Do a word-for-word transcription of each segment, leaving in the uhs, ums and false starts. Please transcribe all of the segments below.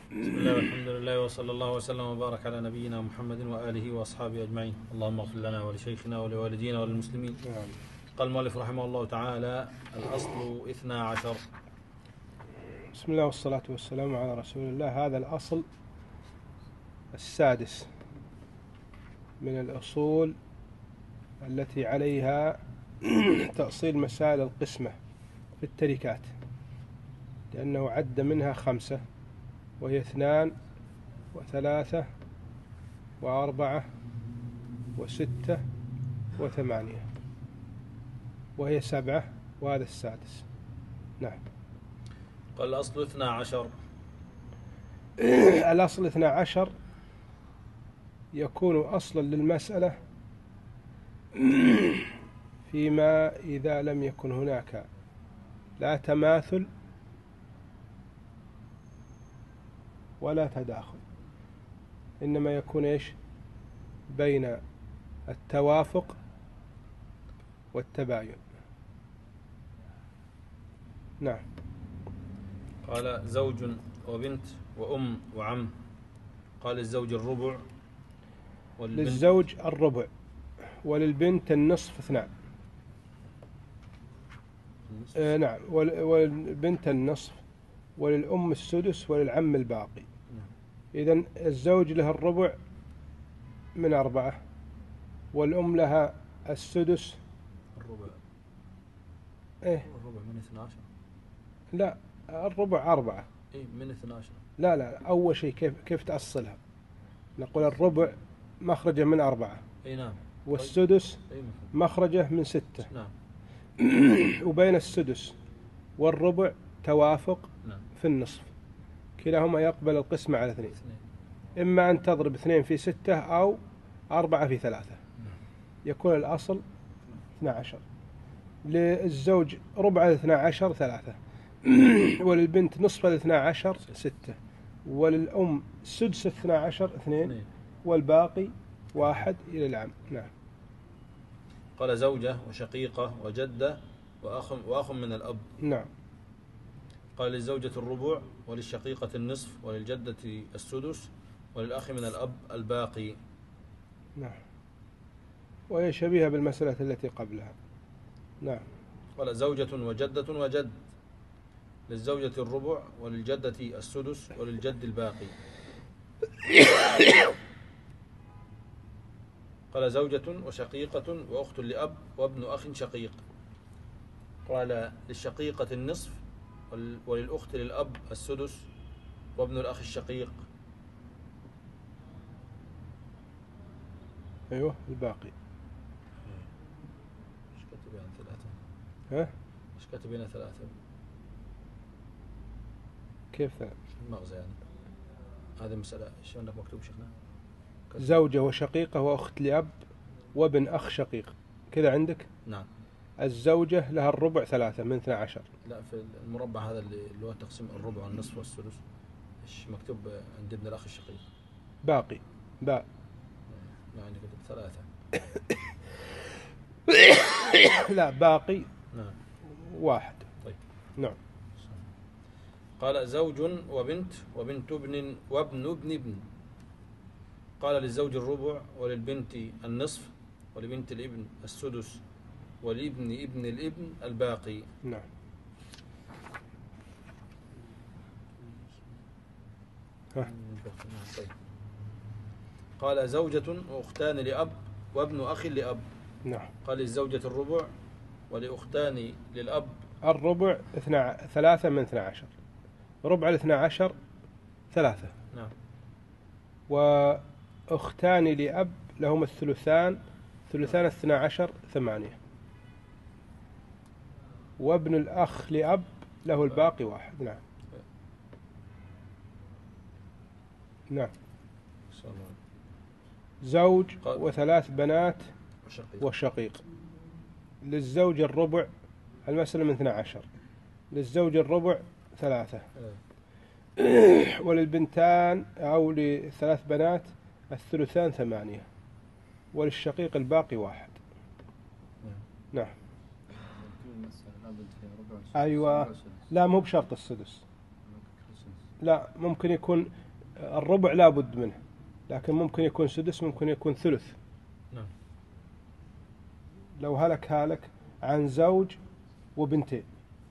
بسم الله والحمد لله وصلى الله وسلم وبارك على نبينا محمد وآله وأصحابه أجمعين. اللهم اغفر لنا ولشيخنا ولوالدينا وللمسلمين. قال المؤلف رحمه الله تعالى: الأصل اثنا عشر. بسم الله والصلاة والسلام على رسول الله. هذا الأصل السادس من الأصول التي عليها تأصيل مسائل القسمة في التركات، لأنه عد منها خمسة، وهي اثنان وثلاثة وأربعة وستة وثمانية، وهي سبعة، وهذا السادس. نعم. قال الأصل اثنا عشر. الأصل اثنا عشر يكون أصلا للمسألة فيما إذا لم يكن هناك لا تماثل ولا تداخل، إنما يكون إيش بين التوافق والتباين. نعم. قال: زوج وبنت وأم وعم. قال: الزوج الربع والبنت للزوج الربع وللبنت النصف اثنان. آه نعم. والبنت النصف وللأم السدس وللعم الباقي. إذن الزوج له الربع من أربعة، والأم لها السدس. الربع إيه؟ الربع من اثنا عشر. لا، الربع أربعة. إيه من اثنا عشر. لا لا، أول شيء كيف كيف تأصلها؟ نقول الربع مخرجه من أربعة. إيه نعم. والسدس إيه مخرجه من ستة. نعم. وبين السدس والربع توافق نعم. في النصف، كلاهما يقبل القسمة على اثنين. إما أن تضرب اثنين في ستة أو أربعة في ثلاثة، يكون الأصل اثنا عشر. للزوج ربع الاثنى عشر ثلاثة، وللبنت نصف الاثنى عشر ستة، وللأم سدس الاثنى عشر اثنين، والباقي واحد إلى العم. نعم. قال: زوجة وشقيقة وجدة وأخ وأخ من الأب. نعم. قال: للزوجة الربع وللشقيقة النصف وللجدة السدس وللأخ من الأب الباقي. نعم. وهي شبيهة بالمسألة التي قبلها. نعم. قال: زوجة وجدة وجد. للزوجة الربع وللجدة السدس وللجد الباقي. قال: زوجة وشقيقة وأخت لأب وابن أخ شقيق. قال: للشقيقة النصف وللأخت للأب السدس وابن الأخ الشقيق. أيوة الباقي. ايش كتب هنا ثلاثة؟ ها؟ ايش كتب هنا ثلاثة؟ كيف ثلاثة؟ المغزى يعني هذه مسألة ايش عندك مكتوب شيخنا؟ زوجة وشقيقة وأخت لأب وابن أخ شقيق، كذا عندك؟ نعم. الزوجة لها الربع ثلاثة من اثنى عشر. لا، في المربع هذا اللي هو تقسيم الربع والنصف والثلث، ايش مكتوب عند ابن الأخ الشقيق؟ باقي. باء. يعني كتب ثلاثة. لا، باقي. نعم. واحد. طيب. نعم. قال: زوج وبنت وبنت ابن وابن ابن ابن. قال: للزوج الربع وللبنت النصف ولبنت الابن السدس ولابن ابن الابن الباقي. نعم. ها. طيب. قال: زوجة وأختان لأب وابن أخ لأب. نعم. قال: للزوجة الربع ولأختان للأب. الربع اثنى ثلاثة من اثنى عشر، ربع الاثنى عشر ثلاثة. نعم. وأختان لأب لهم الثلثان، ثلثان اثنى عشر ثمانية، وابن الأخ لأب له الباقي واحد. نعم. نعم. زوج وثلاث بنات وشقيق. وشقيق. للزوج الربع، المسألة من اثنى عشر، للزوج الربع ثلاثة، وللبنتان أو لثلاث بنات الثلثان ثمانية، وللشقيق الباقي واحد. نعم. أيوة. لا، مو بشرط السدس. لا، ممكن يكون الربع لا بد منه، لكن ممكن يكون سدس، ممكن يكون ثلث. نعم. لو هلك هالك عن زوج وبنتين.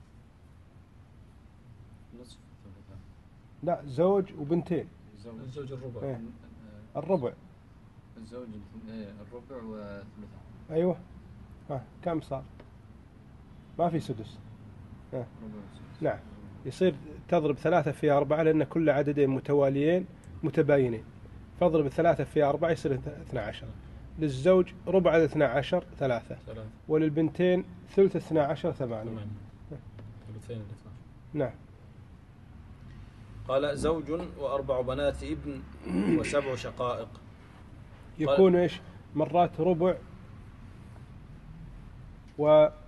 نصف ثلثان. لا، زوج وبنتين. الزوج الربع. ايه. الربع. الزوج ايه الربع وثلثان. ايوه. ها كم صار؟ ما في سدس. ها. نعم. يصير تضرب ثلاثة في أربعة لأن كل عددين متواليين متباينين، فاضرب ثلاثة في أربعة يصير اثنا عشر. للزوج ربع اثنا عشر ثلاثة، ثلاثة. وللبنتين ثلث اثنا عشر ثمانية. ثمانية. ثلثين الاثنين. نعم. قال زوج وأربع بنات ابن وسبع شقائق. يكون إيش؟ مرات ربع وثلث.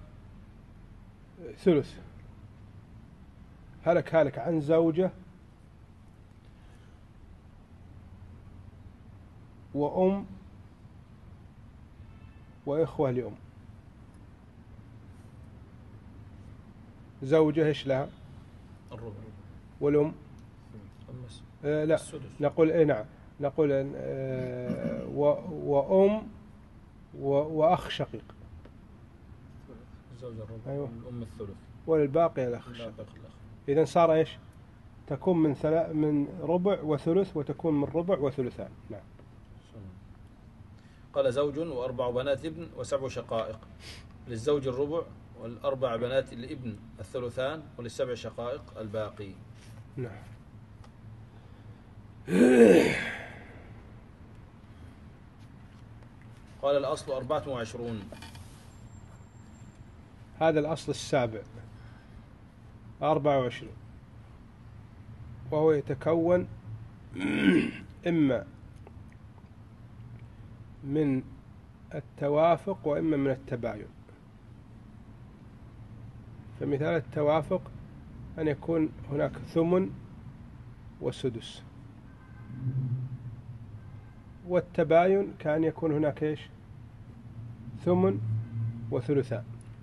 هلك هلك عن زوجة وأم وإخوة لأم. زوجة إيش لها؟ الربع. والأم خمس. آه لا السدس. نقول إيه نعم نقول آه و وأم وأخ شقيق. الزوج الربع. أيوة. والأم الثلث. وللباقي الأخ الشقيق. إذا صار إيش؟ تكون من ثلا من ربع وثلث، وتكون من ربع وثلثان. نعم. قال زوج وأربع بنات ابن وسبع شقائق. للزوج الربع، والأربع بنات الابن الثلثان، وللسبع شقائق الباقي. نعم. قال الأصل أربعة وعشرون. هذا الأصل السابع أربعة وعشرين، وهو يتكون إما من التوافق وإما من التباين. فمثال التوافق أن يكون هناك ثمن وسدس، والتباين كان يكون هناك إيش؟ ثمن وثلثان.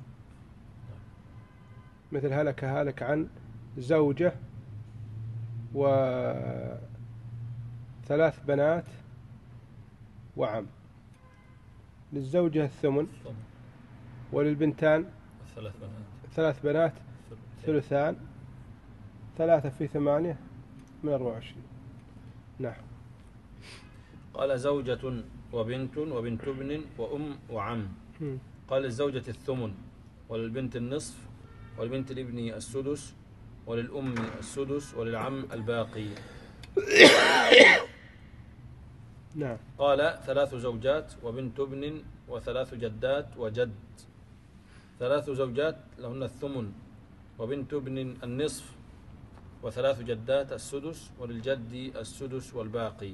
مثل هلك هالك عن زوجة وثلاث بنات وعم. للزوجة الثمن، وللبنتان الثلاث بنات ثلاث بنات ثلثان. ثلاثة في ثمانية من أربعة وعشرين. نعم. قال زوجة وبنت وبنت ابن وأم وعم. م. قال للزوجة الثمن، وللبنت النصف، ولبنت الابن السدس، وللأم السدس، وللعم الباقي. نعم. قال ثلاث زوجات وبنت ابن وثلاث جدات وجد. ثلاث زوجات لهن الثمن، وبنت ابن النصف، وثلاث جدات السدس، وللجد السدس والباقي.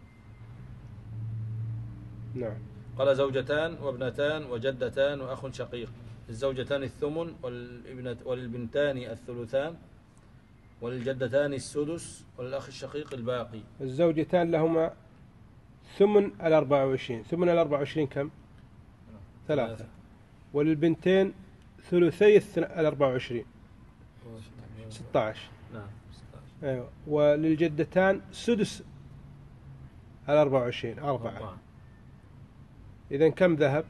نعم. قال زوجتان وابنتان وجدتان وأخ شقيق. للزوجتان الثمن، وللبنتان الثلثان، وللجدتان السدس، وللأخ الشقيق الباقي. الزوجتان لهما ثمن الأربعة وعشرين. ثمن الأربعة وعشرين كم؟ ثلاثة. وللبنتين ثلثي الأربعة وعشرين ستة عشر. نعم. أيوة. وللجدتان سدس الأربعة وعشرين أربعة. إذن كم ذهب؟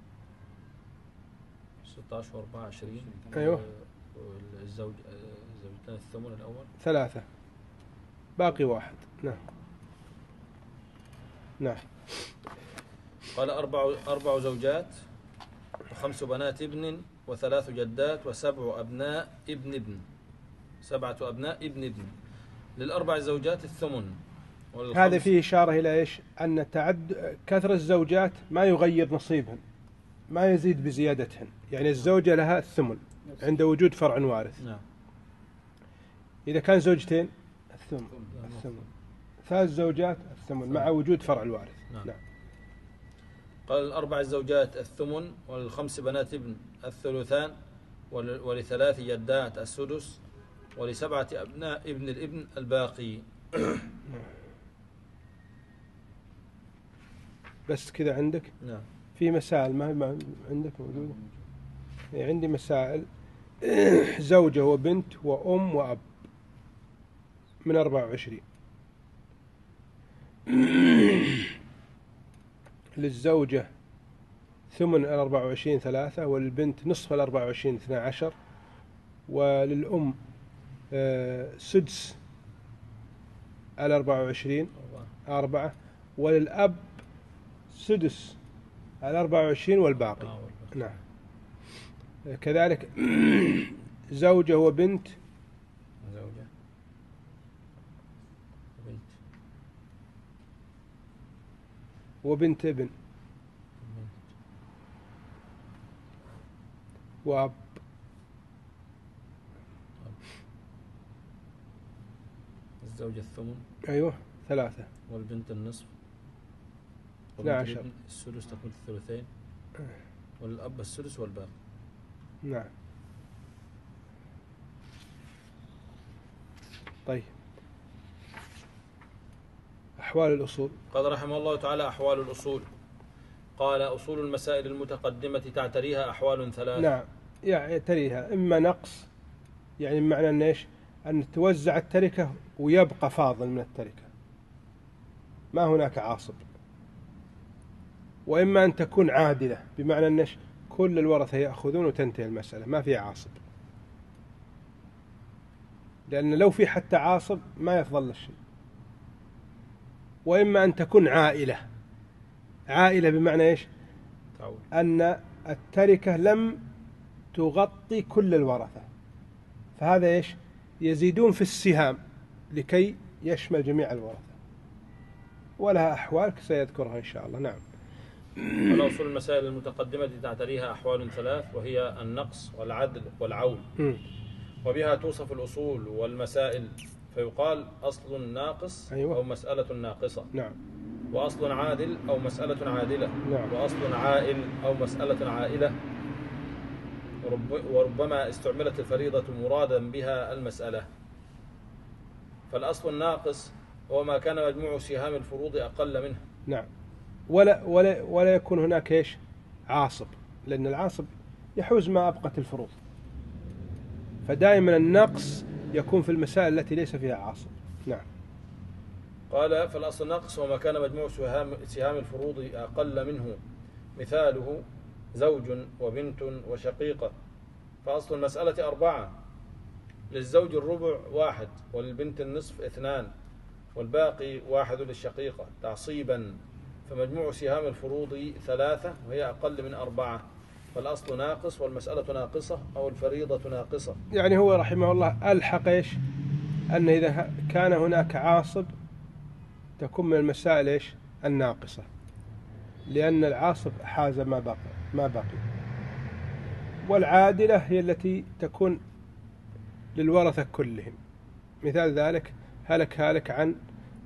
ستة عشر وأربعة وعشرين. أيوة. والزوج الزوجتان الثمن الأول ثلاثة، باقي واحد. نعم. نعم. قال أربع أربع زوجات وخمس بنات ابن وثلاث جدات وسبع أبناء ابن ابن. سبعة أبناء ابن ابن. للأربع زوجات الثمن. هذا فيه إشارة إلى إيش؟ أن تعد كثرة الزوجات ما يغير نصيبهن، ما يزيد بزيادتهن. يعني الزوجة لها الثمن عند وجود فرع وارث. نعم. إذا كان زوجتين الثمن الثمن. ثلاث زوجات الثمن مع وجود فرع الوارث. نعم. نعم. قال الأربع الزوجات الثمن، وللخمس بنات ابن الثلثان، ولثلاث جدات السدس، ولسبعة أبناء ابن الابن الباقي. بس كذا عندك؟ نعم. في مسائل ما عندك موجودة؟ عندي مسائل. زوجة وبنت وأم وأب من أربعة وعشرين. للزوجة ثمن الأربعة وعشرين ثلاثة، وللبنت نصف الأربعة وعشرين اثنى عشر، وللأم سدس الأربعة وعشرين أربعة، وللأب سدس الأربعة وعشرين والباقي. آه، نعم. كذلك زوجة وبنت زوجة وبنت وبنت ابن وأب. الزوجة الثمن، أيوه ثلاثة. والبنت النصف، اثنا وبنت عشر. الابن السدس تكون الثلثين، والأب السدس والباقي. نعم. طيب، أحوال الأصول. قال رحمه الله تعالى: أحوال الأصول. قال: أصول المسائل المتقدمة تعتريها أحوال ثلاث. نعم، يعني تريها إما نقص، يعني بمعنى أن إيش؟ أن توزع التركة ويبقى فاضل من التركة، ما هناك عاصب. وإما أن تكون عادلة، بمعنى أن إيش؟ كل الورثة يأخذون وتنتهي المسألة، ما في عاصب. لأن لو في حتى عاصب ما يفضل الشيء. وإما أن تكون عائلة. عائلة بمعنى إيش؟ تعود. أن التركة لم تغطي كل الورثة، فهذا إيش؟ يزيدون في السهام لكي يشمل جميع الورثة، ولها أحوال سيذكرها إن شاء الله. نعم. على أصول المسائل المتقدمة تعتريها أحوال ثلاث، وهي النقص والعدل والعول، م. وبها توصف الأصول والمسائل، فيقال أصل ناقص أيوة. أو مسألة ناقصة، نعم. وأصل عادل أو مسألة عادلة، نعم. وأصل عائل أو مسألة عائلة، ورب وربما استعملت الفريضة مرادا بها المسألة. فالأصل الناقص هو ما كان مجموع سهام الفروض أقل منه. نعم. ولا ولا ولا يكون هناك ايش؟ عاصب، لأن العاصب يحوز ما أبقت الفروض. فدائما النقص يكون في المسائل التي ليس فيها عاصب. نعم. قال: فالأصل الناقص هو ما كان مجموع سهام سهام الفروض أقل منه، مثاله زوج وبنت وشقيقة. فأصل المسألة أربعة: للزوج الربع واحد، وللبنت النصف اثنان، والباقي واحد للشقيقة تعصيبا. فمجموع سهام الفروض ثلاثة، وهي أقل من أربعة، فالأصل ناقص والمسألة ناقصة أو الفريضة ناقصة. يعني هو رحمه الله ألحق إيش؟ أن إذا كان هناك عاصب تكون من المسائل إيش؟ الناقصة، لأن العاصب حاز ما بقي ما بقي. والعادلة هي التي تكون للورثة كلهم. مثال ذلك: هلك هالك عن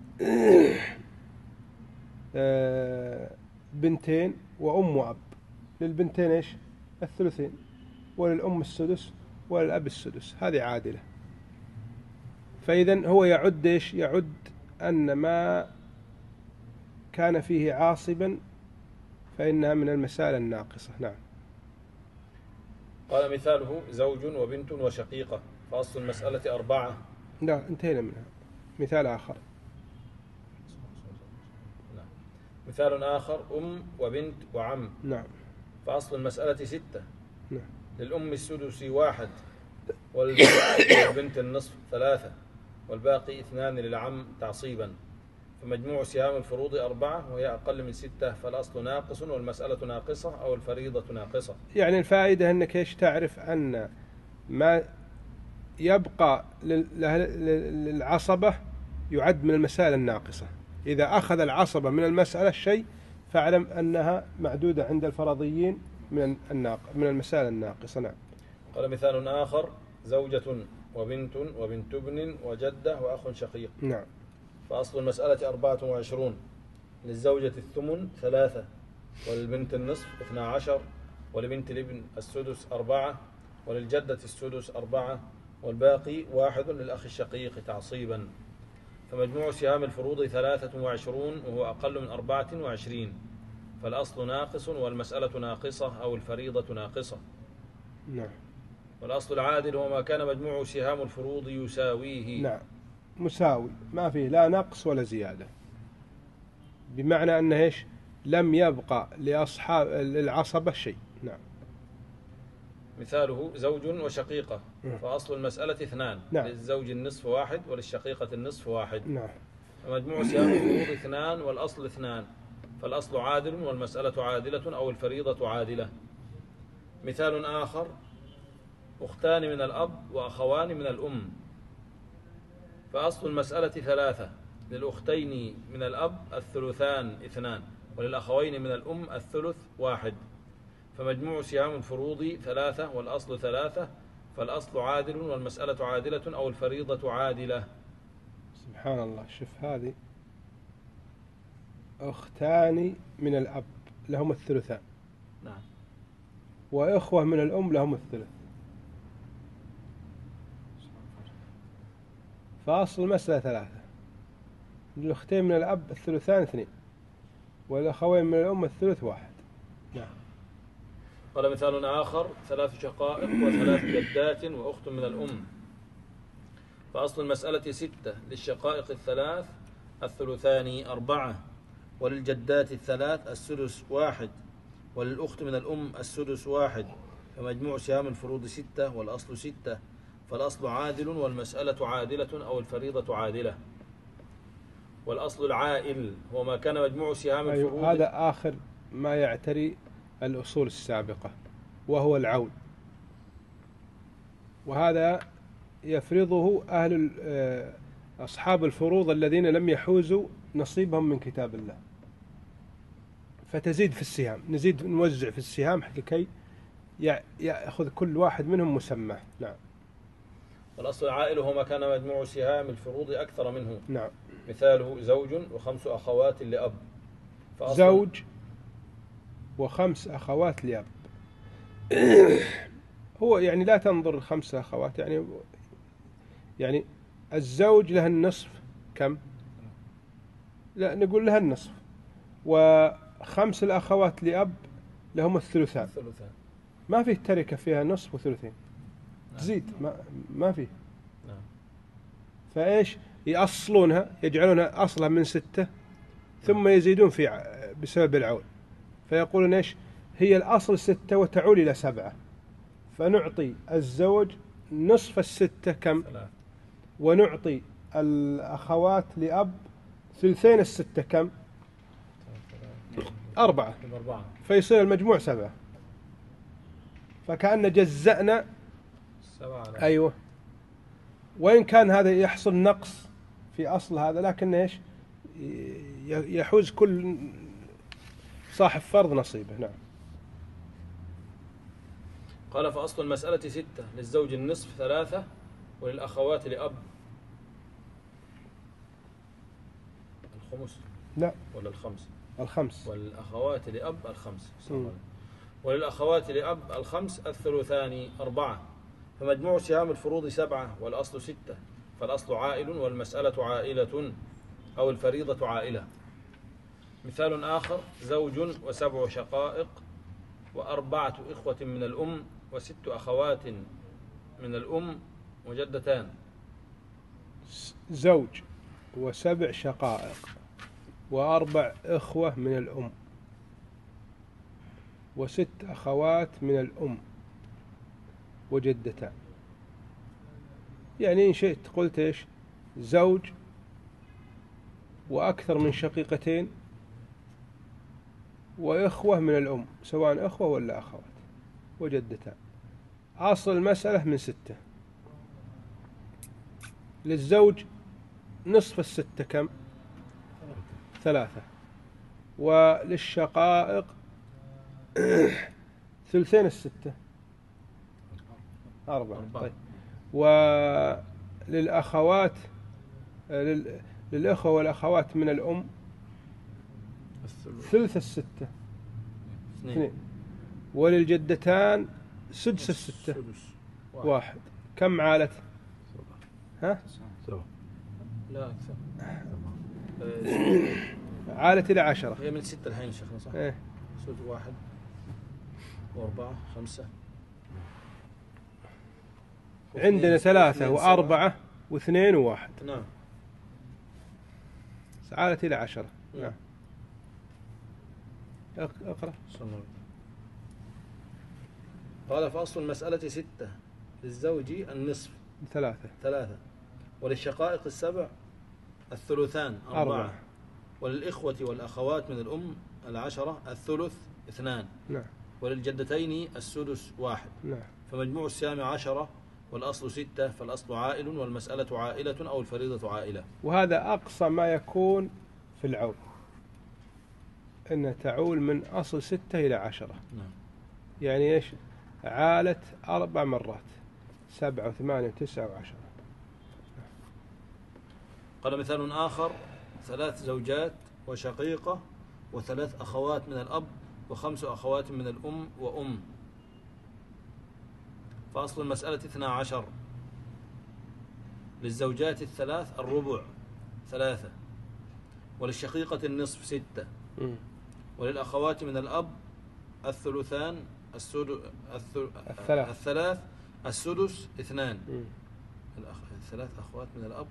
بنتين وأم وأب، للبنتين إيش؟ الثلثين، وللأم السدس، وللأب السدس. هذه عادلة. فإذا هو يعد إيش؟ يعد أن ما كان فيه عاصبا فإنها من المسائل الناقصة. نعم. قال: مثاله زوج وبنت وشقيقة. فأصل المسألة أربعة. لا، انتهينا منها. مثال آخر. مثال آخر: أم وبنت وعم. نعم. فأصل المسألة ستة. نعم. للأم السدس واحد، والبنت النصف ثلاثة، والباقي اثنان للعم تعصيبا. فمجموع سهام الفروض أربعة، وهي أقل من ستة، فالأصل ناقص والمسألة ناقصة أو الفريضة ناقصة. يعني الفائدة أنك إيش؟ تعرف أن ما يبقى للعصبة يعد من المسائل الناقصة. إذا أخذ العصبة من المسألة الشيء فاعلم أنها معدودة عند الفرضيين من الناق من المسائل الناقصة. نعم. قال: مثال آخر: زوجة وبنت وبنت ابن وجدة وأخ شقيق. نعم. فأصل المسألة أربعة وعشرون. للزوجة الثمن ثلاثة، وللبنت النصف اثنا عشر، ولبنت الابن السدس أربعة، وللجدة السدس أربعة، والباقي واحد للأخ الشقيق تعصيبا. فمجموع سهام الفروض ثلاثة وعشرون، وهو أقل من أربعة وعشرين، فالأصل ناقص والمسألة ناقصة أو الفريضة ناقصة. نعم. والأصل العادل هو ما كان مجموع سهام الفروض يساويه. نعم. مساوي، ما فيه لا نقص ولا زيادة، بمعنى أنه إيش لم يبقى لأصحاب العصبة شيء. نعم. مثاله زوج وشقيقة، فأصل المسألة اثنان، نعم. للزوج النصف واحد وللشقيقة النصف واحد. نعم. فمجموع سهام الفروض اثنان والأصل اثنان، فالأصل عادل والمسألة عادلة أو الفريضة عادلة. مثال آخر: أختان من الأب وأخوان من الأم، فأصل المسألة ثلاثة، للأختين من الأب الثلثان اثنان، وللأخوين من الأم الثلث واحد، فمجموع سهام الفروض ثلاثة والأصل ثلاثة، فالأصل عادل والمسألة عادلة أو الفريضة عادلة. سبحان الله. شوف هذه، أختان من الأب لهم الثلثان، نعم، وإخوة من الأم لهم الثلث، فأصل المسألة ثلاثة، للأختين من الأب الثلثان اثنين، والأخوين من الأم الثلث واحد. نعم. قال مثال آخر: ثلاث شقائق وثلاث جدات وأخت من الأم، فأصل المسألة ستة، للشقائق الثلاث الثلثان أربعة، وللجدات الثلاث السدس واحد، وللأخت من الأم السدس واحد، فمجموع سهام الفروض ستة والأصل ستة، فالأصل عادل والمسألة عادلة أو الفريضة عادلة. والأصل العائل هو ما كان مجموع سهام الفروض. أيوة، هذا آخر ما يعتري الأصول السابقة، وهو العول، وهذا يفرضه أهل أصحاب الفروض الذين لم يحوزوا نصيبهم من كتاب الله، فتزيد في السهام، نزيد نوزع في السهام لكي يأخذ كل واحد منهم مسمى. نعم. والأصل العائل هو ما كان مجموع سهام الفروض أكثر منه. نعم. مثاله زوج وخمس أخوات لأب، زوج وخمس أخوات لأب هو يعني لا تنظر خمس أخوات، يعني يعني الزوج له النصف كم؟ لا نقول له النصف، وخمس الأخوات لأب لهم الثلثان. الثلثان ما فيه تركة فيها نصف وثلثين. نعم. تزيد ما ما فيه. نعم. فإيش يأصلونها، يجعلونها أصلها من ستة، ثم يزيدون في بسبب العول، فيقولون إيش هي الأصل ستة وتعول إلى سبعة، فنعطي الزوج نصف الستة كم؟ ثلاث. ونعطي الأخوات لأب ثلثين الستة كم؟ أربعة. فيصير المجموع سبعة، فكأن جزأنا سبعة. أيوة. وإن كان هذا يحصل نقص في أصل هذا، لكن إيش يحوز كل صاحب فرض نصيبه. نعم. قال: فأصل المسألة ستة، للزوج النصف ثلاثة، وللأخوات لأب الخمس. لا، ولا الخمس؟ الخمس. والأخوات لأب الخمس. وللأخوات لأب الخمس الثلثان أربعة، فمجموع سهام الفروض سبعة والأصل ستة، فالأصل عائل والمسألة عائلة أو الفريضة عائلة. مثال آخر: زوج وسبع شقائق وأربعة إخوة من الأم وست أخوات من الأم وجدتان. زوج وسبع شقائق وأربع إخوة من الأم وست أخوات من الأم وجدتان. يعني إن شئت قلت إيش زوج وأكثر من شقيقتين وإخوة من الأم، سواء إخوة ولا أخوات، وجدتان. أصل المسألة من ستة، للزوج نصف الستة كم؟ ثلاثة، وللشقائق ثلثين الستة أربعة. طيب. وللأخوات للأخوة والأخوات من الأم ثلث الستة اثنين، وللجدتان سدس الستة واحد. كم عالت؟ ها؟ لا أكثر. عالت إلى عشرة. هي من ستة الحين شيخنا صح؟ إيه. سود واحد وأربعة خمسة. عندنا ثلاثة وأربعة واثنين وواحد. نعم. عالت إلى عشرة. نعم. اقرأ. قال فأصل المسألة ستة، للزوج النصف ثلاثة ثلاثة، وللشقائق السبع الثلثان أربعة, أربعة. وللإخوة والأخوات من الأم العشرة الثلث اثنان. نعم. وللجدتين السدس واحد. نعم. فمجموع الصيام عشرة والأصل ستة، فالأصل عائل والمسألة عائلة أو الفريضة عائلة. وهذا أقصى ما يكون في العول، أن تعول من أصل ستة إلى عشرة. نعم. يعني إيش؟ عالت أربع مرات، سبعة وثمانية وتسعة وعشرة. قال مثال آخر: ثلاث زوجات وشقيقة وثلاث أخوات من الأب وخمس أخوات من الأم وأم. فأصل المسألة اثنا عشر، للزوجات الثلاث الربع ثلاثة، وللشقيقة النصف ستة، وللأخوات من الأب الثلثان السدس الثلاث. الثلاث السدس اثنان. الثلاث أخوات من الأب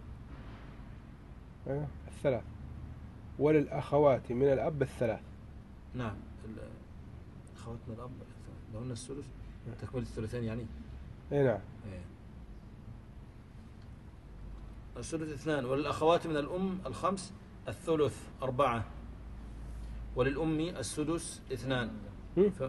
الثلاث، وللأخوات من الأب الثلاث. نعم. الأخوات من الأب لهن السدس، تكمل الثلثين يعني. اي نعم. إيه. السدس اثنان، وللأخوات من الأم الخمس الثلث أربعة، وللأم السدس اثنان. ف...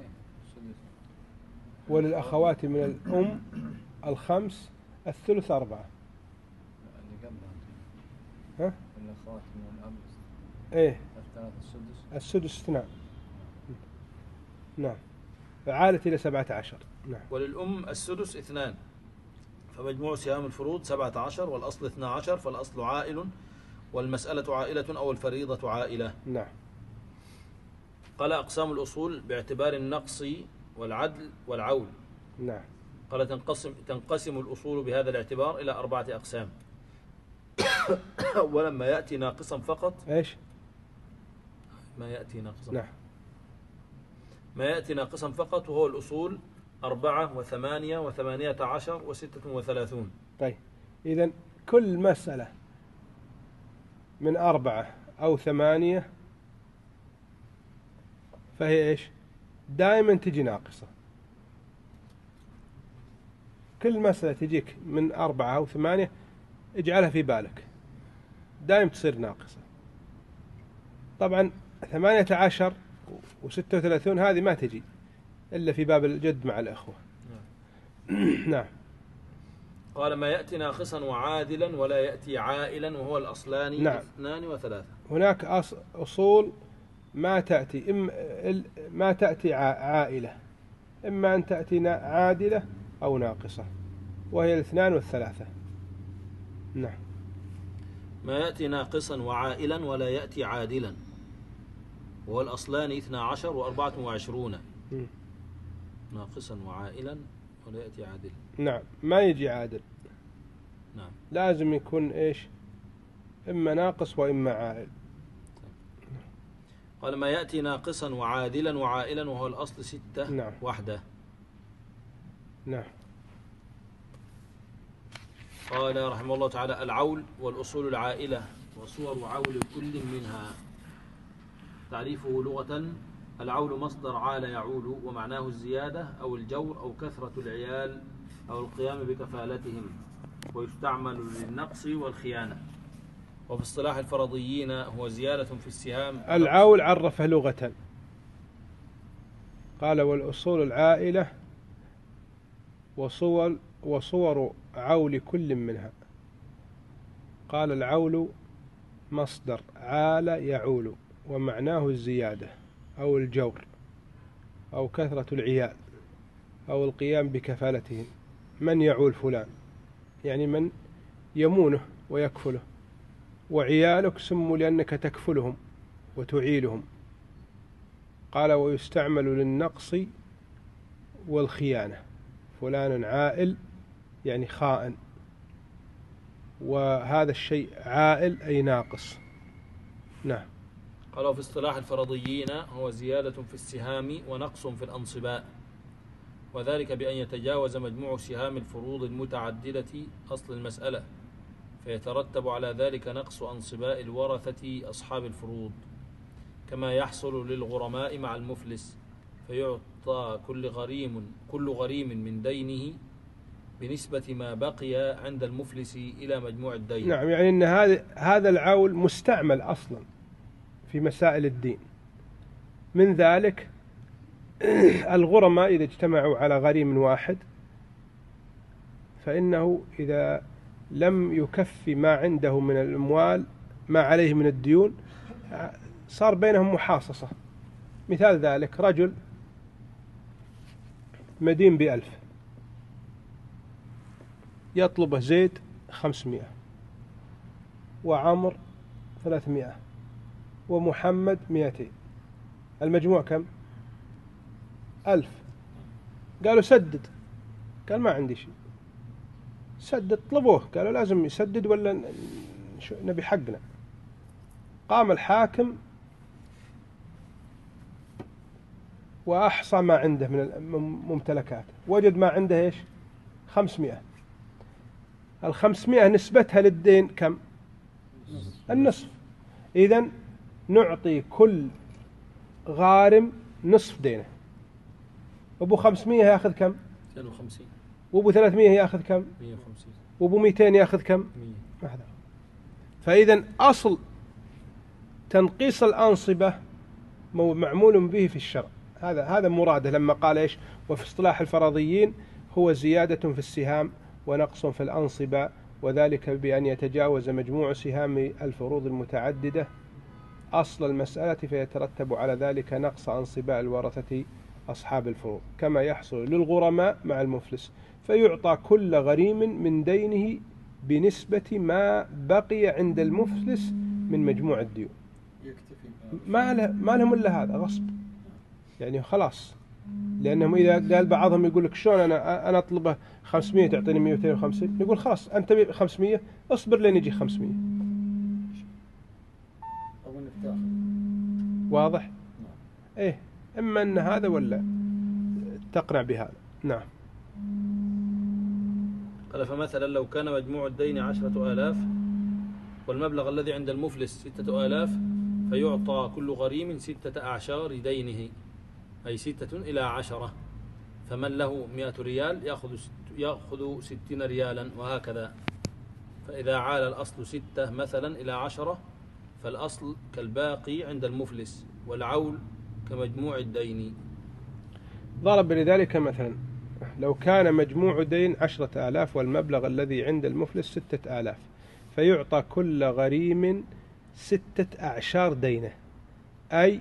وللأخوات من الأم الخمس الثلث أربعة. اللي قبلها ها؟ الأخوات من الأب إيه السدس السدس اثنان. نعم. فعالت إلى سبعة عشر. نعم. وللأم السدس اثنان، فمجموع صيام الفروض سبعة عشر والأصل اثنا عشر، فالأصل عائل والمسألة عائلة أو الفريضة عائلة. نعم. قال أقسام الأصول باعتبار النقص والعدل والعول. نعم. قال تنقسم تنقسم الأصول بهذا الاعتبار إلى أربعة أقسام. أولا ما يأتي ناقصا فقط. إيش؟ ما يأتي ناقصا. نعم. ما يأتي ناقصا فقط، وهو الأصول أربعة وثمانية وثمانية عشر وستة وثلاثون. طيب، إذن كل مسألة من أربعة أو ثمانية فهي إيش؟ دائما تجي ناقصة. كل مسألة تجيك من أربعة أو ثمانية اجعلها في بالك، دائما تصير ناقصة. طبعا ثمانية عشر وستة وثلاثون هذه ما تجي إلا في باب الجد مع الأخوة. نعم. نعم. قال ما يأتي ناقصا وعادلا ولا يأتي عائلا، وهو الأصلان. نعم. اثنان وثلاثة. هناك أصول ما تأتي إما ما تأتي عائلة، إما أن تأتي عادلة أو ناقصة، وهي الاثنان والثلاثة. نعم. ما يأتي ناقصا وعائلا ولا يأتي عادلا، وهو الأصلان اثنا عشر وأربعة وعشرون. م. ناقصا وعائلا ولا يأتي عادلا. نعم. ما يجي عادل. نعم. لازم يكون إيش؟ إما ناقص وإما عائل. قال ما يأتي ناقصا وعادلا وعائلا، وهو الأصل ستة. نعم. وحده. نعم. قال رحمه الله تعالى: العول والأصول العائلة وصور عول كل منها. تعريفه لغة: العول مصدر عال يعول، ومعناه الزيادة أو الجور أو كثرة العيال أو القيام بكفالتهم، ويستعمل للنقص والخيانة. وفي اصطلاح الفرضيين هو زيادة في السهام. العول عرفه لغة، قال: والأصول العائلة وصور وصور عول كل منها. قال: العول مصدر عال يعول، ومعناه الزيادة أو الجور أو كثرة العيال أو القيام بكفالتهم. من يعول فلان يعني من يمونه ويكفله، وعيالك سموا لأنك تكفلهم وتعيلهم. قال: ويستعمل للنقص والخيانة. فلان عائل يعني خائن، وهذا الشيء عائل أي ناقص. نعم. قالوا في اصطلاح الفرضيين هو زيادة في السهام ونقص في الأنصباء، وذلك بأن يتجاوز مجموع سهام الفروض المتعددة أصل المسألة فيترتب على ذلك نقص أنصباء الورثة أصحاب الفروض، كما يحصل للغرماء مع المفلس، فيعطى كل غريم كل غريم من دينه بنسبة ما بقي عند المفلس إلى مجموع الدين. نعم، يعني أن هذا هذا العول مستعمل أصلا في مسائل الدين. من ذلك الغرماء إذا اجتمعوا على غريم واحد، فإنه إذا لم يكفي ما عنده من الأموال ما عليه من الديون صار بينهم محاصصة. مثال ذلك رجل مدين بألف، يطلبه زيد خمسمائة، وعمر ثلاثمائة، ومحمد مئتين، المجموع كم؟ ألف. قالوا سدد، قال ما عندي شيء. سدد، طلبوه قالوا لازم يسدد ولا نبي حقنا. قام الحاكم وأحصى ما عنده من الممتلكات، وجد ما عنده إيش؟ خمسمائة. الخمسمائة نسبتها للدين كم؟ النصف. إذن نعطي كل غارم نصف دينه. أبو خمسمائة يأخذ كم؟ مئتين وخمسين. وأبو ثلاثمائة يأخذ كم؟ مئة وخمسين. وأبو مئتين يأخذ كم؟ مئة. فإذن أصل تنقيص الأنصبة معمول به في الشرع. هذا هذا مراده لما قال إيش؟ وفي اصطلاح الفرضيين هو زيادة في السهام ونقص في الأنصبة، وذلك بأن يتجاوز مجموع سهام الفروض المتعددة أصل المسألة، فيترتب على ذلك نقص أنصباء الورثة أصحاب الفروض، كما يحصل للغرماء مع المفلس، فيعطى كل غريم من دينه بنسبة ما بقي عند المفلس من مجموع الديون. ما له ما لهم إلا هذا غصب، يعني خلاص. لأنهم إذا قال بعضهم يقول لك شلون أنا أنا أطلبه خمسمائة تعطيني مئتين وخمسين، نقول خلاص أنت خمسمائة اصبر لين يجي خمسمائة. واضح؟ إيه، إما أن هذا ولا تقنع بهذا. نعم. قال فمثلا لو كان مجموع الدين عشرة آلاف والمبلغ الذي عند المفلس ستة آلاف، فيعطى كل غريم ستة أعشار دينه، أي ستة إلى عشرة، فمن له مئة ريال يأخذ يأخذ ستين ريالا، وهكذا. فإذا عال الأصل ستة مثلا إلى عشرة فالأصل كالباقي عند المفلس، والعول كمجموع الدين. ضرب لذلك مثلا لو كان مجموع دين عشرة آلاف والمبلغ الذي عند المفلس ستة آلاف، فيعطى كل غريم ستة أعشار دينه، أي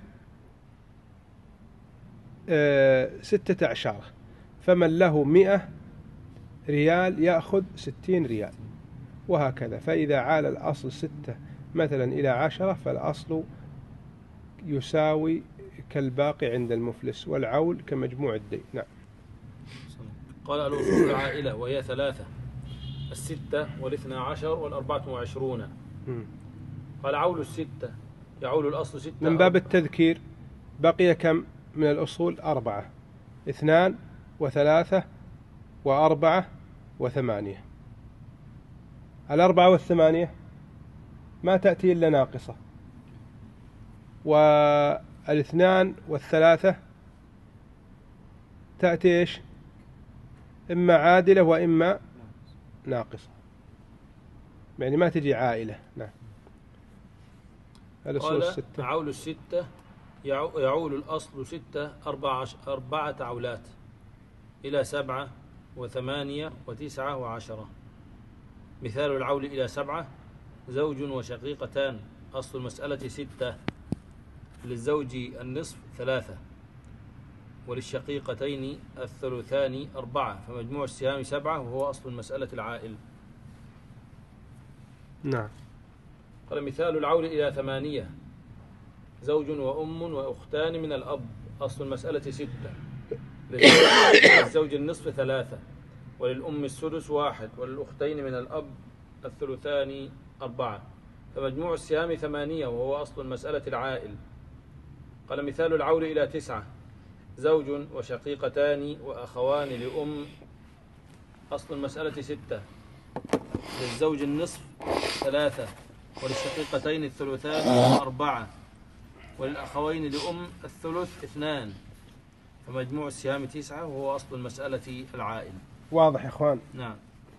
آه ستة أعشار، فمن له مئة ريال يأخذ ستين ريال، وهكذا. فإذا عال الأصل ستة مثلا إلى عشرة فالأصل يساوي كالباقي عند المفلس، والعول كمجموع الدين. نعم. قال الأصول العائلة وهي ثلاثة: الستة والاثنى عشر والأربعة وعشرون. قال عول الستة يعول الأصل ستة. من باب التذكير بقي كم من الأصول؟ أربعة: اثنان وثلاثة وأربعة وثمانية. الأربعة والثمانية ما تأتي إلا ناقصة، والاثنان والثلاثة تأتي إيش؟ إما عادلة وإما ناقصة، يعني ما تجي عائلة. نعم. الأصول الستة. عول الستة يعول الأصل ستة أربعة, أربعة عولات إلى سبعة وثمانية وتسعة وعشرة. مثال العول إلى سبعة: زوج وشقيقتان، أصل المسألة ستة، للزوج النصف ثلاثة، وللشقيقتين الثلثان أربعة، فمجموع السهام سبعة، وهو أصل المسألة العائل. نعم. قال مثال العول إلى ثمانية: زوج وأم وأختان من الأب، أصل المسألة ستة، للزوج النصف ثلاثة، وللأم السدس واحد، وللأختين من الأب الثلثان أربعة، فمجموع السهام ثمانية، وهو أصل المسألة العائل. قال مثال العول إلى تسعة: زوج وشقيقتان وأخوان لأم، أصل المسألة ستة، للزوج النصف ثلاثة، وللشقيقتين الثلثان أربعة، وللأخوين لأم الثلث اثنان، فمجموع السهام تسعة، وهو أصل المسألة العائل. واضح يا إخوان؟ نعم.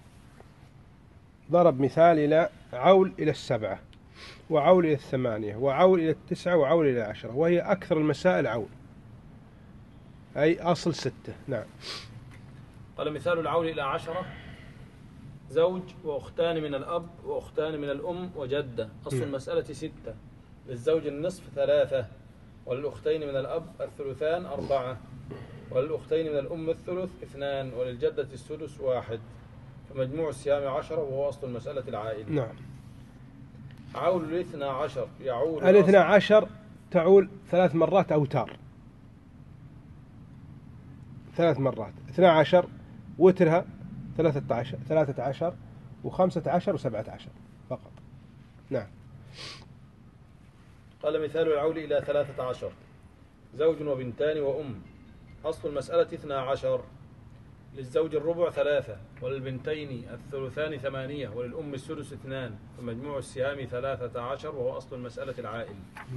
ضرب مثال إلى عول إلى السبعة، وعول إلى الثمانية، وعول إلى التسعة، وعول إلى العشرة، وهي أكثر المسائل عول، أي أصل ستة. نعم. قال مثال العول إلى عشرة: زوج وأختان من الأب وأختان من الأم وجدة. أصل المسألة ستة. للزوج النصف ثلاثة، وللأختين من الأب الثلثان أربعة، وللأختين من الأم الثلث اثنان، وللجدة السدس واحد، فمجموع السهام عشرة، وهو أصل المسألة العائل. نعم. عول الاثنى عشر يعول الاثنى عشر تعول ثلاث مرات أوتار، ثلاث مرات. اثنى عشر وترها ثلاثة عشر ثلاثة عشر وخمسة عشر وسبعة عشر فقط. نعم. قال مثال العول إلى ثلاثة عشر: زوج وبنتان وأم. أصل المسألة اثنى عشر. للزوج الربع ثلاثة، وللبنتين الثلثان ثمانية، وللأم السدس اثنان، فمجموع السهام ثلاثة عشر، وهو أصل المسألة العائل.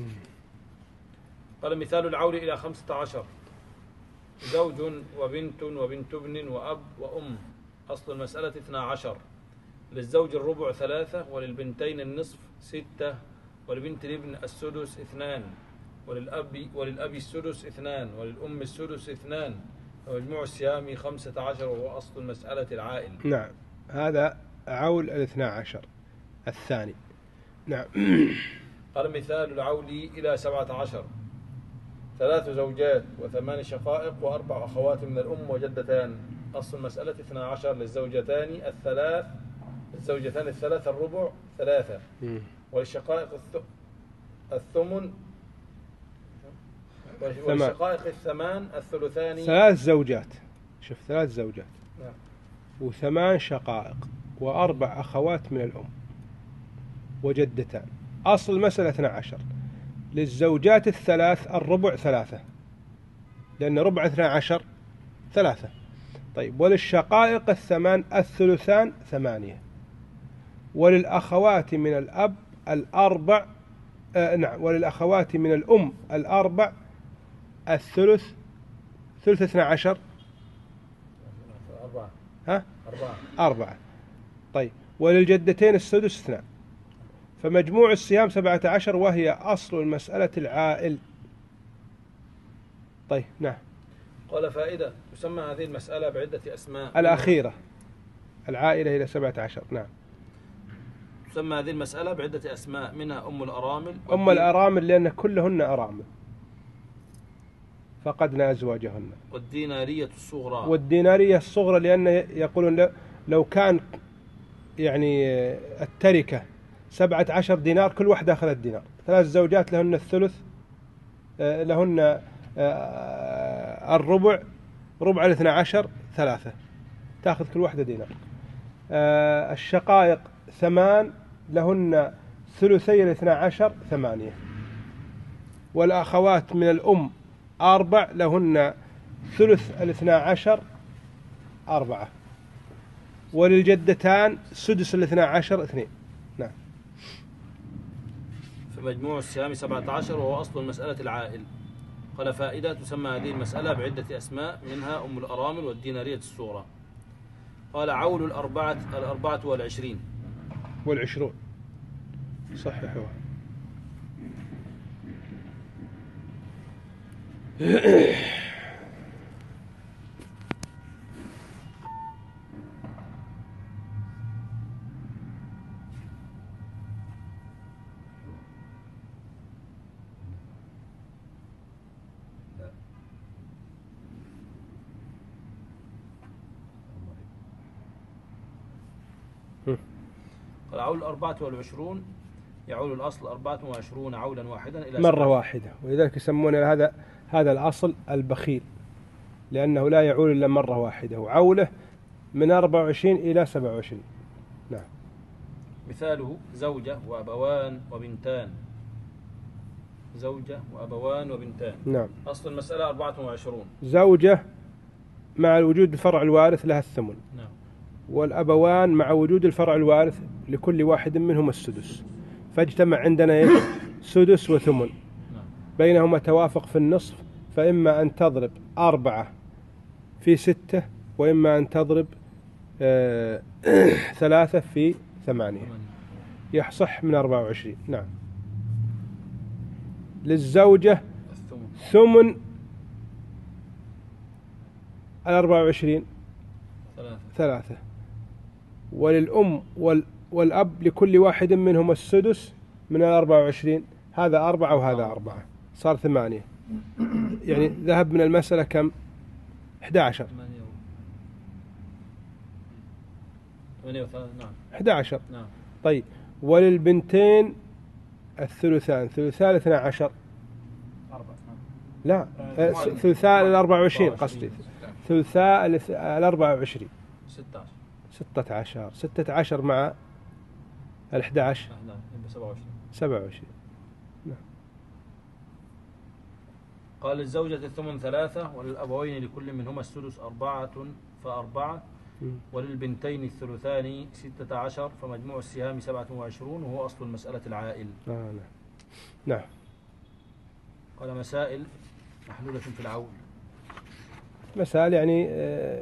قال مثال العول إلى خمسة عشر: زوج وبنت وبنت ابن وأب وأم. أصل المسألة اثنى عشر. للزوج الربع ثلاثة، وللبنتين النصف ستة، ولبنت الابن السدس اثنان، وللأب وللأب السدس اثنان، وللأم السدس اثنان، ومجموع السهام خمسة عشر، وهو أصل المسألة العائل. نعم. هذا عول الاثنى عشر الثاني. نعم. قال مثال العول إلى سبعة عشر: ثلاث زوجات وثمان شقائق وأربع أخوات من الأم وجدتان. أصل المسألة اثنى عشر. للزوجتان الثلاث للزوجتان الثلاث الربع ثلاثة، وللشقائق الثمن والشقائق الثمان الثلثان. ثلاث زوجات، شوف، ثلاث زوجات. نعم. وثمان شقائق وأربع أخوات من الأم وجدتان. أصل المسألة اثنى عشر. للزوجات الثلاث الربع ثلاثة، لأن ربع اثنى عشر ثلاثة. طيب، وللشقائق الثمان الثلثان ثمانية، وللأخوات من الأب الأربع آه نعم وللأخوات من الأم الأربع الثلث ثلث اثنى عشر أربعة. ها؟ أربعة. أربعة. طيب، وللجدتين السدس اثنان، فمجموع السهام سبعة عشر، وهي أصل المسألة العائل. طيب. نعم. قال فائدة: تسمى هذه المسألة بعدة أسماء. الأخيرة العائلة إلى سبعة عشر. نعم. تسمى هذه المسألة بعدة أسماء، منها أم الأرامل. أم الأرامل لأن كلهن أرامل فقدنا أزواجهن. والدينارية الصغرى. والدينارية الصغرى لأن يقولون لو كان يعني التركة سبعة عشر دينار، كل واحدة أخذت دينار. ثلاث زوجات لهن الثلث، لهن الربع، ربع الاثنى عشر ثلاثة، تأخذ كل واحدة دينار. الشقائق ثمان، لهن ثلثي الاثنى عشر ثمانية. والأخوات من الأم أربع، لهن ثلث الاثنى عشر أربعة. وللجدتان سدس الاثنى عشر اثنين. نعم. فمجموع السهام سبعة عشر، وهو أصل المسألة العائل. قال فائدة: تسمى هذه المسألة بعدة أسماء، منها أم الأرامل والدينارية الصغرى. قال عول الأربعة الأربعة والعشرين والعشرون. صححوها. قال عول الأربعة والعشرون يعول الأصل أربعة وعشرون عولا واحدا إلى مرة واحدة، ولذلك يسمون هذا هذا الأصل البخيل، لأنه لا يعول إلا مرة واحدة، وعوله من أربعة وعشرين إلى سبعة وعشرين. نعم. مثاله: زوجة وأبوان وبنتان. زوجة وأبوان وبنتان. نعم. أصل المسألة أربعة وعشرون. زوجة مع الوجود بفرع الوارث لها الثمن. نعم. والأبوان مع وجود الفرع الوارث لكل واحد منهم السدس، فاجتمع عندنا إيش؟ سدس وثمن، بينهما توافق في النصف، فإما أن تضرب أربعة في ستة، وإما أن تضرب آه ثلاثة في ثمانية، يصح من أربعة وعشرين. نعم. للزوجة ثمن الأربعة وعشرين ثلاثة. ثلاثة، وللأم وال والأب لكل واحد منهم السدس من الأربعة وعشرين، هذا أربعة وهذا أربعة، صار ثمانية. يعني ذهب من المسألة كم؟ أحد عشر. ثمانية وثلاثة. نعم. أحد عشر. نعم. طيب، وللبنتين الثلثان، ثلثان اثنا عشر. لا، ثلثاء الأربعة وعشرين قصدي، ثلثاء الأربعة وعشرين. ستة عشر. ستة عشر. ستة عشر مع الأحد عشر. نعم. سبعة وعشرين. سبعة وعشرين. قال الزوجة الثمن ثلاثة، وللأبوين لكل منهما السدس أربعة فأربعة، وللبنتين الثلثان ستة عشر، فمجموع السهام سبعة وعشرون، وهو أصل المسألة العائل. آه نعم. نعم. قال مسائل محلولة في العول. مسائل يعني آه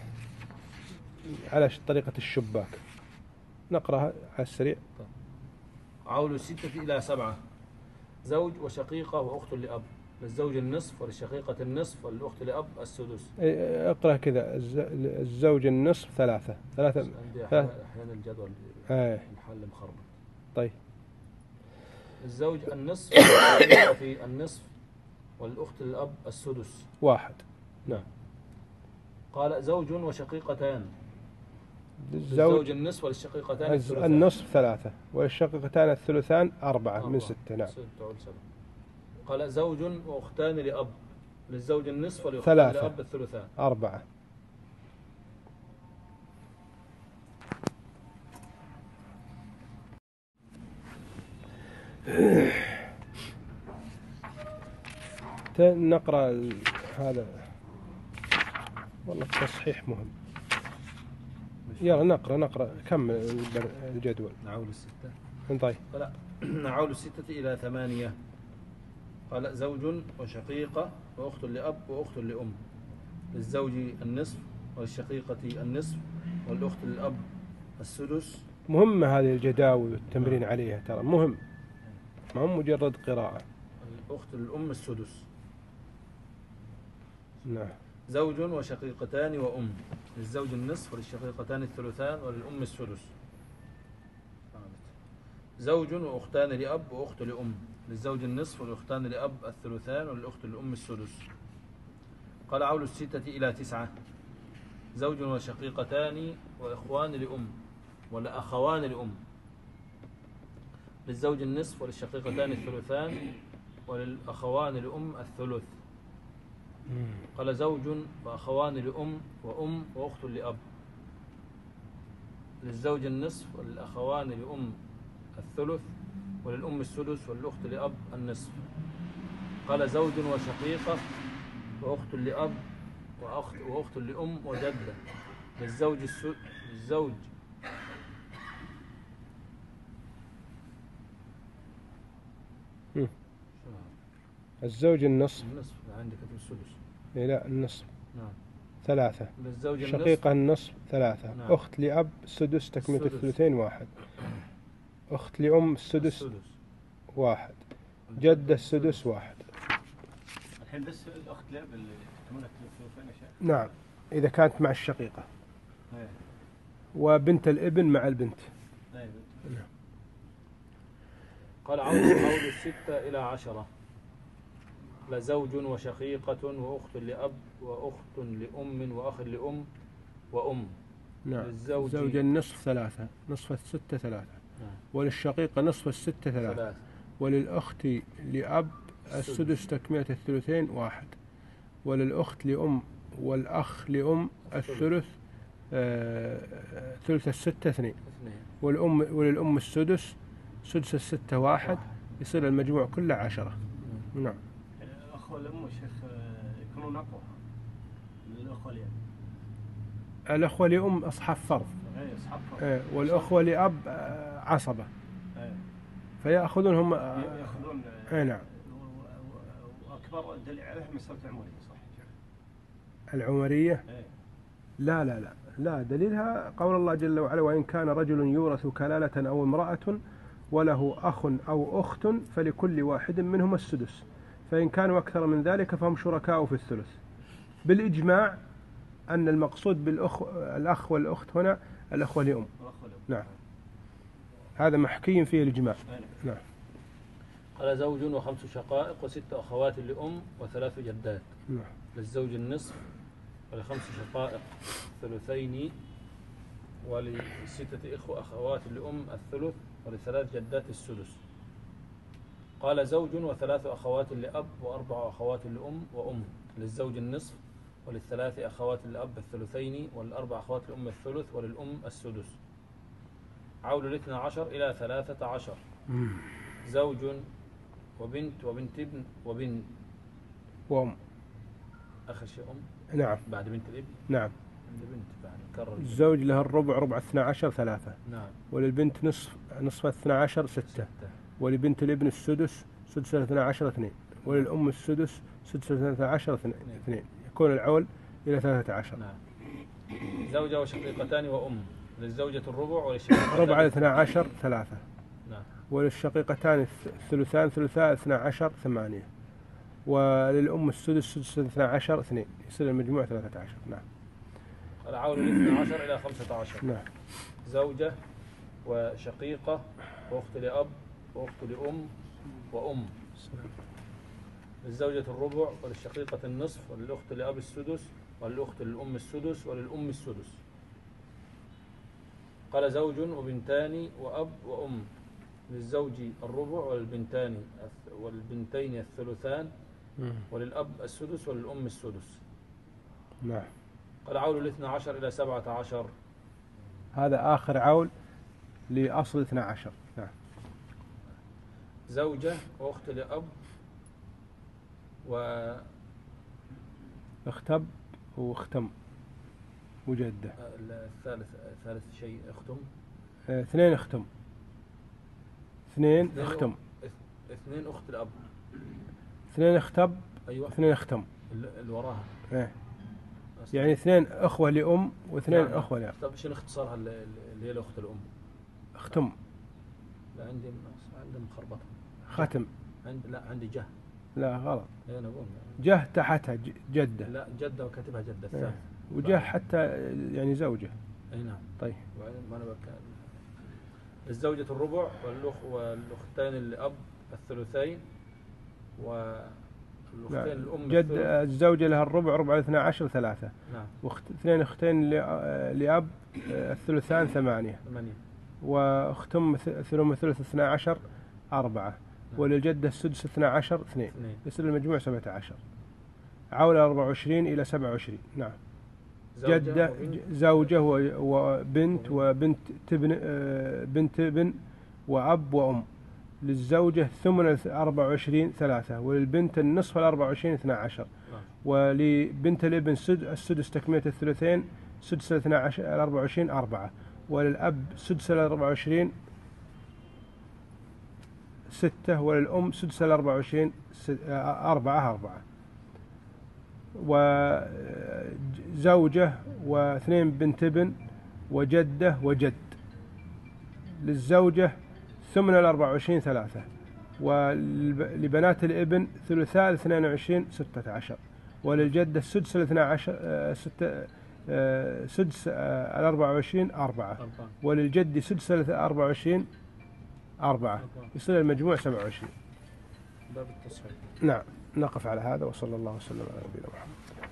على طريقة الشباك، نقرأها على السريع. عول الستة إلى سبعة، زوج وشقيقة وأخت لأب، للزوج النصف وللشقيقة النصف وللأخت لأب السدس. اقرأ كذا، الزوج النصف ثلاثة ثلاثة عندي أحيانا الجدول الحل مخربط. طيب. الزوج النصف والشقيقة النصف والأخت للأب السدس واحد. نعم. قال زوج وشقيقتان، الزوج النصف والشقيقتان الثلثان. النصف ثلاثة والشقيقتان الثلثان أربعة, أربعة من ستة. نعم. قال زوج وأختان لأب، للزوج النصف والأخت لأب الثلثان. أربعة. نقرأ هذا، والله التصحيح مهم. يلا نقرأ نقرأ كمل الجدول. نعول الستة. طيب. لا، نعول الستة إلى ثمانية. قال زوج وشقيقة وأخت لأب وأخت لأم، للزوج النصف وللشقيقة النصف والأخت للأب السدس. مهمة هذه الجداول والتمرين عليها، ترى مهم، ما هو مجرد قراءة. الأخت للأم السدس. نعم. زوج وشقيقتان وأم، للزوج النصف وللشقيقتان الثلثان وللأم السدس. زوج وأختان لأب وأخت لأم، للزوج النصف والأختان لأب الثلثان وللأخت للأم السدس. قال عول الستة إلى تسعة، زوج وشقيقتان وإخوان لأم ولا أخوان لأم، للزوج النصف وللشقيقتان الثلثان وللأخوان لأم الثلث. قال زوج وأخوان لأم وأم وأخت لأب، للزوج النصف وللأخوان لأم الثلث وللأم السدس وللأخت لأب النصف. قال زوج وشقيقة وأخت لأب وأخت, وأخت لأم وجدة، للزوج السدس للزوج الزوج النصف. النصف عندك في السدس. إيه لا النصف. نعم. ثلاثة. للزوج شقيقة النصف ثلاثة. نعم. أخت لأب سدس تكملة الثلثين واحد. أخت لأم السدس واحد. جدة السدس واحد. الحين بس الأخت لأب اللي تكملة الثلثين يا شيخ. نعم، إذا كانت مع الشقيقة. أيه. وبنت الابن مع البنت. أيه. نعم. قال عود عود الستة إلى عشرة، لزوج وشقيقة وأخت لأب وأخت لأم وأخ لأم وأم. نعم. للزوج زوج النصف ثلاثة، نصف الستة ثلاثة. نعم. وللشقيقة نصف الستة ثلاثة. ثلاثة. وللأخت لأب السدس تكملة الثلثين واحد. وللأخت لأم والأخ لأم الثلث آه ثلث الستة اثنين. والأم وللأم السدس سدس الستة واحد، يصير المجموع كله عشرة. نعم. الأخوة الأم الشيخ يكونون أقوى من الأخوة الأب. الأخوة لأم أصحاب فرض، اي اصحاب فرض. إيه، والأخوة لأب آه، عصبة، اي فيأخذون هم آه، ياخذون إيه نعم. و- و- واكبر دليل عليه مساله العمريه صح؟ العمرية اي لا لا لا لا دليلها قول الله جل وعلا: وإن كان رجل يورث كلالة أو امرأة وله أخ أو أخت فلكل واحد منهما السدس، فإن كانوا أكثر من ذلك فهم شركاء في الثلث. بالإجماع أن المقصود بالأخ الأخ والأخت هنا الأخوة لأم. والاخوه لهم. نعم، هذا محكي فيه الإجماع. أي نعم. نعم. قال زوج وخمس شقائق وست أخوات لأم وثلاث جدات. نعم. للزوج النصف ولخمس شقائق ثلثين ولستة إخوة أخوات لأم الثلث ولثلاث جدات السدس. قال زوج وثلاث أخوات لأب وأربع أخوات لأم وأم. للزوج النصف وللثلاث أخوات لأب الثلثين وللأربع أخوات لأم الثلث وللأم السدس. عول الاثنى عشر إلى ثلاثة عشر. زوج وبنت وبنت ابن وبنت وأم. آخر شيء أم نعم. بعد بنت الابن. نعم. عند بنت بعد كرر. الزوج له الربع، ربع اثنى عشر ثلاثة، نعم. وللبنت نصف، نصف اثنى عشر ستة، ستة. ولبنت الابن السدس، سدس اثنى عشر اثنين، وللأم السدس، سدس اثنى عشر اثنين. اثنين. يكون العول إلى ثلاثة عشر. نعم. زوجة وشقيقتان وأم. للزوجة الربع وللشقيقتان ربع اثنى عشر ثلاثة، نعم. وللشقيقتان الثلثان ثلثاء اثنى عشر ثمانية، وللأم السدس، سدس اثنى عشر اثنين، يصير المجموع ثلاثة عشر. نعم. العول الاثنى عشر إلى خمسة عشر. نعم. زوجة وشقيقة وأخت لأب وأخت لأم وأم. للزوجة الربع وللشقيقة النصف وللأخت لأب السدس وللأخت للأم السدس وللأم السدس. قال زوج وبنتان وأب وأم. للزوج الربع والبنتان والبنتين الثلثان وللأب السدس وللأم السدس. نعم. قال عول الاثنى عشر إلى سبعة عشر. هذا آخر عول لأصل اثنى عشر. نعم. زوجة وأخت لأب و اختب واختم وجدة. الثالث ثالث شيء اختم. اه، اثنين اختم، اثنين اثنين اختم، أخ- اثنين أخت الأب. اثنين اختب، أيوة اثنين اختم. ال- اللي وراها. اه. يعني اثنين أخوة لأم واثنين نعم. أخوة لأب. طب شنو اختصارها ال- ال- اللي هي الأخت الأم؟ اختم. لا عندي عندي مخربطة. ختم. عندي لا عندي جه. لا غلط، إيه أنا أقول جه تحتها ج- جدة، لا جدة وكاتبها جدة اه. الثاني. وجه حتى يعني زوجة. أي نعم. طيب. وبعدين ما أنا بك للزوجة الربع والأخ والأختان الأب الثلثين والأختين الأم جد الثلث. الزوجة لها الربع، ربع اثنى عشر ثلاثة، نعم واخت اثنين اختين ل- لأب اه، الثلثان ثمانية، ثمانية. واختم ث- ثلث ثلث اثنى عشر أربعة، وللجدة السدس اثنى عشر اثنين، اثنين. يصير المجموع سبعة عشر. عول أربعة وعشرين إلى سبعة وعشرين. نعم. زوجة جدة وبنت. ج- زوجة و- وبنت وبنت تبن اه، بنت ابن وأب وأم. للزوجة ثمن أربعة وعشرين ثلاثة، وللبنت النصف الأربعة وعشرين اثنى عشر، نعم. ولبنت الابن سد السدس تكملة الثلثين، سدس الاثنى عشر الأربعة وعشرين أربعة، وللأب سدس الأربعة وعشرين ستة، وللأم سدس الأربعة وعشرين أربعة أربعة. وزوجة واثنين بنت ابن وجدة وجد. للزوجة ثمن الأربعة وعشرين ثلاثة، ولبنات الابن ثلثاء اثنين وعشرين ستة عشر، وللجدة السدس الاثنى عشر آه، ستة آه، سدس آه، الأربعة وعشرين أربعة، أربعة. وللجد سدس الأربعة وعشرين أربعة، أربعة. يصير المجموع سبعة وعشرين. باب التصحيح. نعم. نقف على هذا، وصلى الله وسلم على نبينا محمد.